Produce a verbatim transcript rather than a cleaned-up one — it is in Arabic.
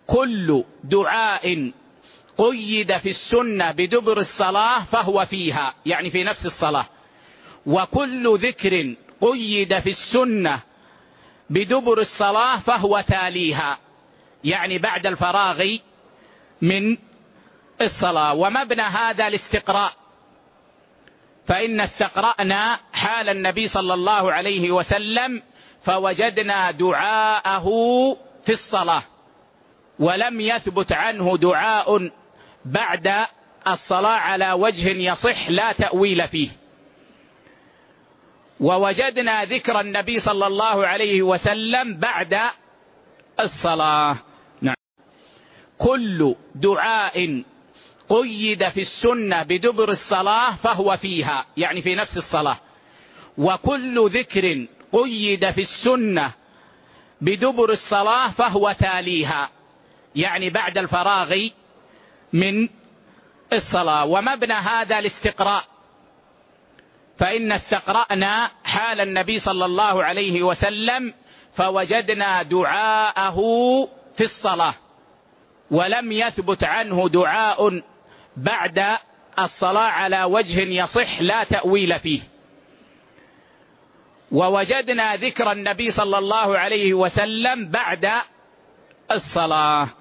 كل دعاء قيد في السنة بدبر الصلاة فهو فيها، يعني في نفس الصلاة. وكل ذكر قيد في السنة بدبر الصلاة فهو تاليها، يعني بعد الفراغ من الصلاة. ومبنى هذا الاستقراء، فإن استقرأنا حال النبي صلى الله عليه وسلم فوجدنا دعاءه في الصلاة، ولم يثبت عنه دعاء بعد الصلاة على وجه يصح لا تأويل فيه. ووجدنا ذكر النبي صلى الله عليه وسلم بعد الصلاة. نعم. كل دعاء قيد في السنة بدبر الصلاة فهو فيها، يعني في نفس الصلاة. وكل ذكر قيد في السنة بدبر الصلاة فهو تاليها، يعني بعد الفراغ من الصلاة. ومبنى هذا الاستقراء، فإن استقرأنا حال النبي صلى الله عليه وسلم فوجدنا دعاءه في الصلاة، ولم يثبت عنه دعاء بعد الصلاة على وجه يصح لا تأويل فيه. ووجدنا ذكر النبي صلى الله عليه وسلم بعد الصلاة.